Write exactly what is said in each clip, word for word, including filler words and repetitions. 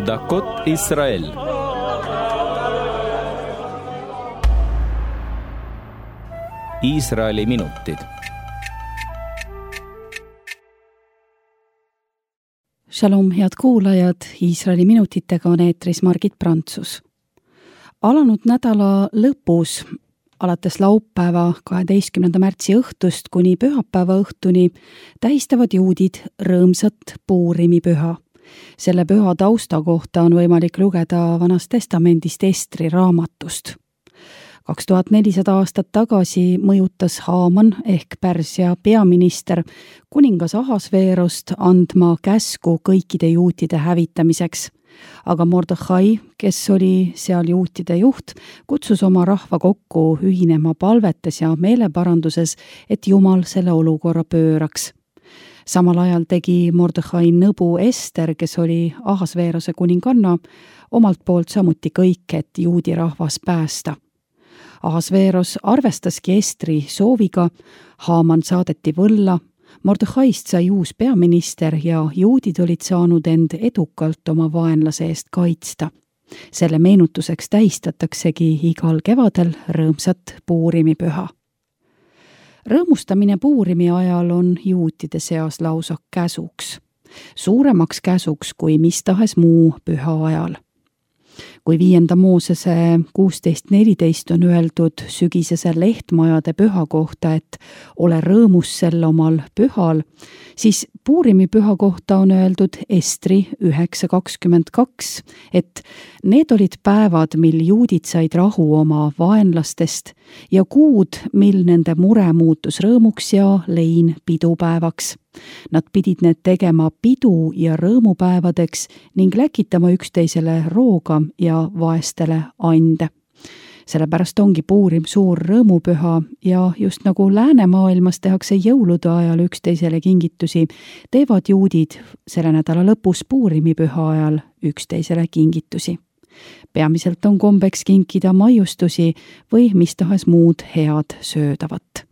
דקות ישראל. Iisraeli minutid. Shalom, head kuulajad, Iisraeli minutitega on eetris Margit Prantsus. Alanud nädala lõpus, alates laupäeva kaheteistkümnenda märtsi õhtust kuni pühapäeva õhtuni, tähistavad juudid rõõmsat Puurimi püha. Selle püha tausta kohta on võimalik lugeda Vanast testamendist Estri raamatust. kaks tuhat nelisada aastat tagasi mõjutas Haaman ehk Pärsia peaminister kuningas Ahasveerost andma käsku kõikide juutide hävitamiseks. Aga Mordechai, kes oli seal juutide juht, kutsus oma rahva kokku ühinema palvetes ja meeleparanduses, et Jumal selle olukorra pööraks. Samal ajal tegi Mordechai nõbu Ester, kes oli Ahasveerose kuninganna, omalt poolt samuti kõik, et juudi rahvas päästa. Ahasveeros arvestaski Estri sooviga, Haaman saadeti võlla, Mordechaist sai uus peaminister ja juudid olid saanud end edukalt oma vaenlase eest kaitsta. Selle meenutuseks tähistataksegi igal kevadel rõõmsat Puurimi püha. Rõõmustamine Puurimi ajal on juutide seas lausa käsuks, suuremaks käsuks kui mis tahes muu püha ajal. Kui viienda Moosese kuusteist neliteist on öeldud sügisese lehtmajade püha kohta, et ole rõõmus sel omal pühal, siis Puurimi püha kohta on öeldud Estri üheksa kakskümmend kaks, et need olid päevad, mil juudid said rahu oma vaenlastest ja kuud, mil nende mure muutus rõõmuks ja lein pidupäevaks. Nad pidid need tegema pidu- ja rõõmupäevadeks ning läkitama üksteisele rooga ja vaestele ande. Sellepärast ongi Puurim suur rõõmupüha ja just nagu läänemaailmas tehakse jõulude ajal üksteisele kingitusi, teevad juudid selle nädala lõpus Puurimi püha ajal üksteisele kingitusi. Peamiselt on kombeks kinkida maiustusi või mis tahes muud head söödavat.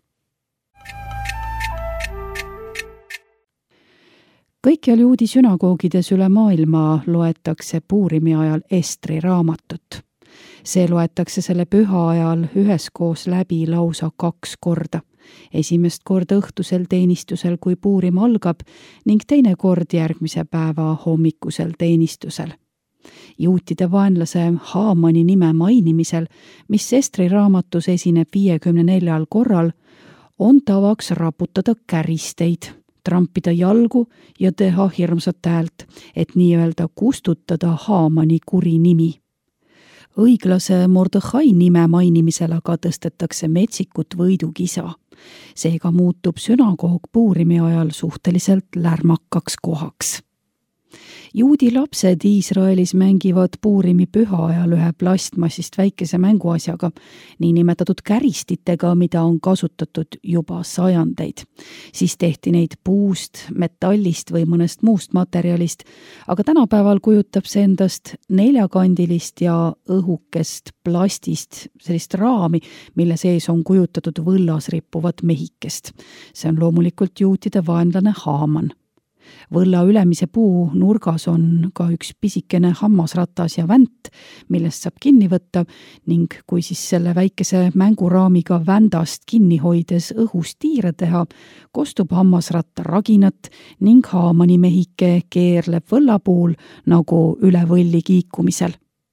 Kõikjal juudi sünagoogides üle maailma loetakse Puurimi ajal Estri raamatut. See loetakse selle püha ajal üheskoos läbi lausa kaks korda. Esimest korda õhtusel teenistusel, kui Puurim algab, ning teine kord järgmise päeva hommikusel teenistusel. Juutide vaenlase Haamani nime mainimisel, mis Estri raamatus esineb viiekümne neljal korral, on tavaks raputada käristeid, trampida jalgu ja teha hirmsat häält, et nii-öelda kustutada Haamani kuri nimi. Õiglase Mordechai nime mainimisel aga tõstetakse metsikut võidukisa. Seega muutub sünagoog Puurimi ajal suhteliselt lärmakaks kohaks. Juudi lapsed Iisraelis mängivad Puurimi püha ajal ühe plastmassist väikese mänguasjaga, niinimetatud käristitega, mida on kasutatud juba sajandeid. Siis tehti neid puust, metallist või mõnest muust materjalist, aga tänapäeval kujutab see endast neljakandilist ja õhukest plastist, sellist raami, mille sees on kujutatud võllas rippuvat mehikest. See on loomulikult juutide vaenlane Haaman. Võlla ülemise puu nurgas on ka üks pisikene hammasratas ja vänt, millest saab kinni võtta ning kui siis selle väikese mänguraamiga vändast kinni hoides õhus tiire teha, kostub hammasratta raginat ning Haamani mehike keerleb võllapuul nagu üle võlli kiikumisel.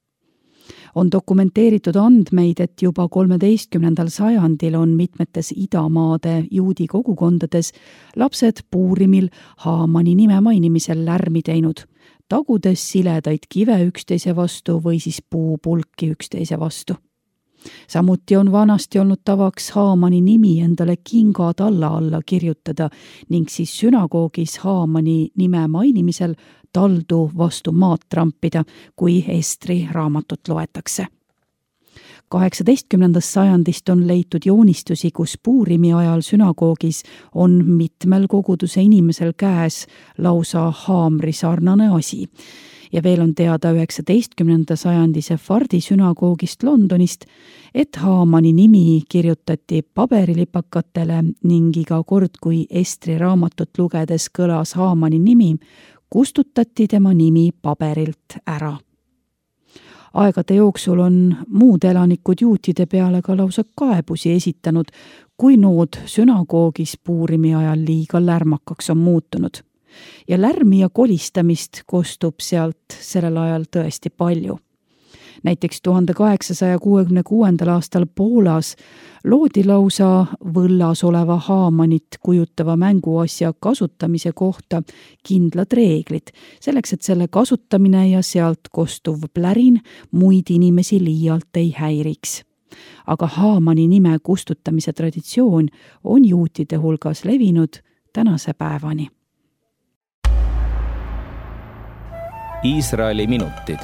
On dokumenteeritud andmeid, et juba kolmeteistkümnendal sajandil on mitmetes idamaade juudi kogukondades lapsed Puurimil Haamani nime mainimisel lärmi teinud, tagudes siledaid kive üksteise vastu või siis puupulki üksteise vastu. Samuti on vanasti olnud tavaks Haamani nimi endale kinga talla alla kirjutada ning siis sünagoogis Haamani nime mainimisel taldu vastu maad trampida, kui Estri raamatut loetakse. kaheksateistkümnendast sajandist on leitud joonistusi, kus Puurimi ajal sünagoogis on mitmel koguduse inimesel käes lausa haamri sarnane asi. Ja veel on teada üheksateistkümnenda sajandi Sefardi sünagoogist Londonist, et Haamani nimi kirjutati paberilipakatele ning iga kord, kui Estri raamatut lugedes kõlas Haamani nimi, kustutati tema nimi paberilt ära. Aegade jooksul on muud elanikud juutide peale ka lausa kaebusi esitanud, kui nood sünagoogis puurimi ajal liiga lärmakaks on muutunud. Ja lärmi ja kolistamist kostub sealt sellel ajal tõesti palju. Näiteks tuhande kaheksasaja kuuekümne kuuendal aastal Poolas loodi lausa võllas oleva Haamanit kujutava mänguasja kasutamise kohta kindlad reeglid, selleks et selle kasutamine ja sealt kostuv plärin muid inimesi liialt ei häiriks. Aga Haamani nime kustutamise traditsioon on juutide hulgas levinud tänase päevani. Iisraeli minutid.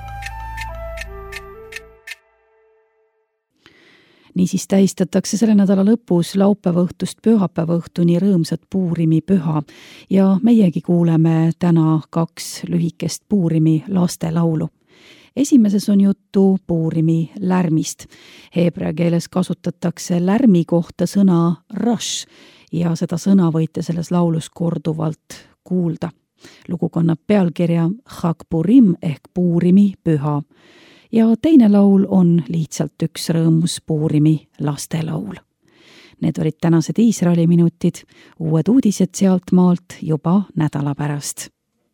Niisiis tähistatakse selle nädala lõpus laupäeva õhtust pühapäeva õhtuni rõõmsat Puurimi püha ja meiegi kuuleme täna kaks lühikest Puurimi lastelaulu. Esimeses on juttu Puurimi lärmist. Heebrea keeles kasutatakse lärmi kohta sõna rash ja seda sõna võite selles laulus korduvalt kuulda. Lugu kannab pealkirja Chag Purim ehk Puurimi püha. Ja teine laul on lihtsalt üks rõõmus Puurimi lastelaul. Need olid tänased Iisraeli minutid, uued uudised sealt maalt juba nädala pärast.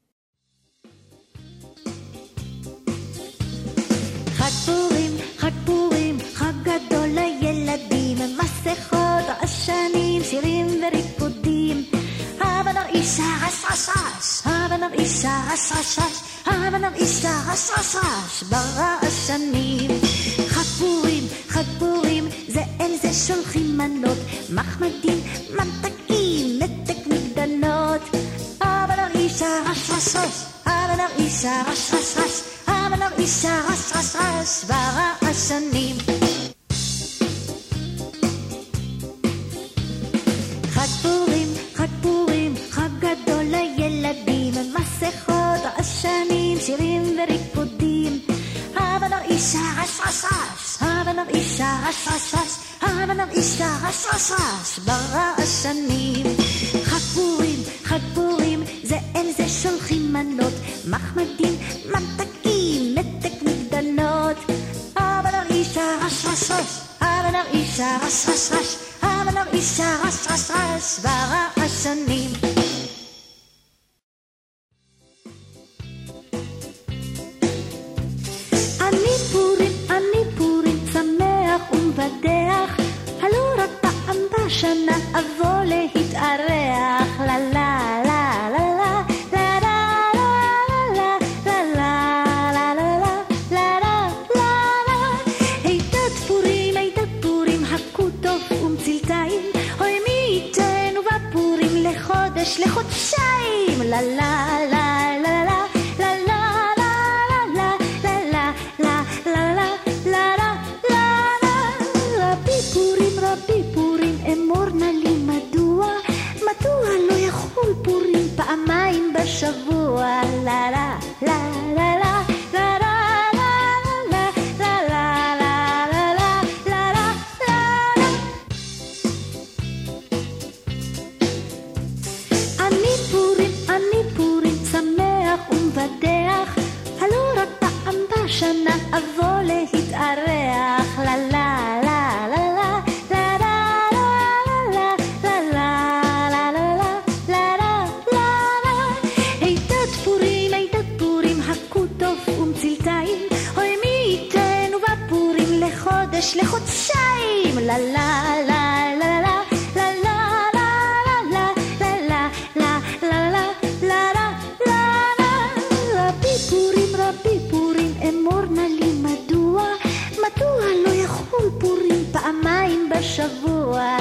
Chag Purim, Chag Purim, Chag gadol lילדים, מסכות, עשנים, שירים וריקודים. הבה נרעיש רש רש רש, הבה נרעיש רש רש רש, הבה נרעיש רש רש רש ברעשנים. חג פורים, חג פורים, זה אל זה שולחים מנות, מחמדים, ממתקים, נתק מגדנות. הבה נרעיש רש רש רש, הבה נרעיש רש רש רש, הבה נרעיש רש רש רש ברעשנים. חג פורים, חג פורים, חג גדול לילדים, מסכות, עשנים, שירים וריקודים. הבה נרעיש רש רש רש, הבה נרעיש רש רש רש, הבה נרעיש רש רש רש ברעשנים. חג פורים, חג פורים, זה אל זה שולחים מנות, מחמדים, ממתקים, נתק מגדנות. הבה נרעיש רש רש רש, הבה נרעיש רש רש רש, הבה נרעיש רש רש רש ברעשנים. אני פורים, אני פורים, שמח ומבדח, הלא רק פעם בשנה אבוא להתארח. לה לה לה לה לה לה לה לה לה לה לה לה לה. הידד פורים, הידד פורים, הכו טוב ומצלתיים, אוי מי ייתן ובפורים לחודש לחודשיים. לה לה לה לה לה פעמיים בשבוע. לה לה לה לה לה לה לה לה לה לה לה לה לה. אני פורים, אני פורים, שמח ומבדח, הלא רק פעם בשנה אבוא להתארח. לה לה לה לה לה חודש לחודשיים. לה לה לה לה לה לה לה לה לה לה לה לה לה. רבי פורים, רבי פורים, אמור נא לי מדוע, מדוע לא יכול פורים פעמיים בשבוע.